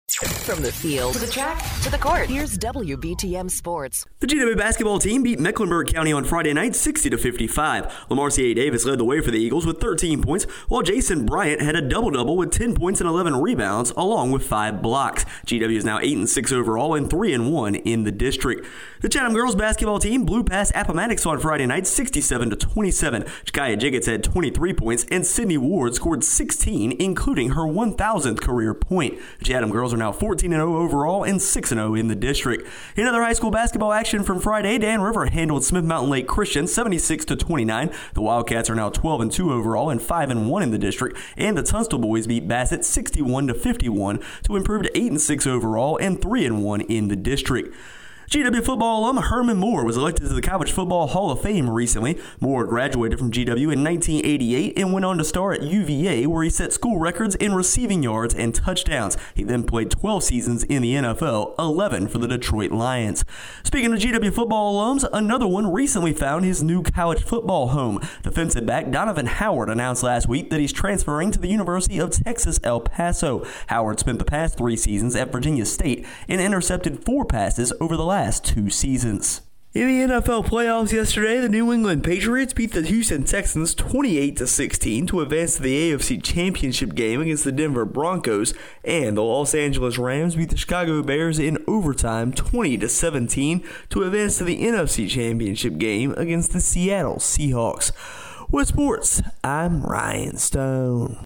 From the field to the track to the court, here's WBTM Sports. The GW basketball team beat Mecklenburg County on Friday night 60-55. Lamarcia Davis led the way for the Eagles with 13 points, while Jason Bryant had a double-double with 10 points and 11 rebounds, along with 5 blocks. GW is now 8-6 overall and 3-1 in the district. The Chatham girls basketball team blew past Appomattox on Friday night 67-27. Jakaya Jiggets had 23 points, and Sydney Ward scored 16, including her 1,000th career point. The Chatham girls are now 14-0 overall and 6-0 in the district. In other high school basketball action from Friday, Dan River handled Smith Mountain Lake Christian 76-29. The Wildcats are now 12-2 overall and 5-1 in the district, and the Tunstall boys beat Bassett 61-51 to improve to 8-6 overall and 3-1 in the district. GW football alum Herman Moore was elected to the College Football Hall of Fame recently. Moore graduated from GW in 1988 and went on to star at UVA, where he set school records in receiving yards and touchdowns. He then played 12 seasons in the NFL, 11 for the Detroit Lions. Speaking of GW football alums, another one recently found his new college football home. Defensive back Donovan Howard announced last week that he's transferring to the University of Texas, El Paso. Howard spent the past 3 seasons at Virginia State and intercepted 4 passes over the last 2 seasons. In the NFL playoffs yesterday, the New England Patriots beat the Houston Texans 28-16 to advance to the AFC Championship game against the Denver Broncos, and the Los Angeles Rams beat the Chicago Bears in overtime 20-17 to advance to the NFC Championship game against the Seattle Seahawks. With sports, I'm Ryan Stone.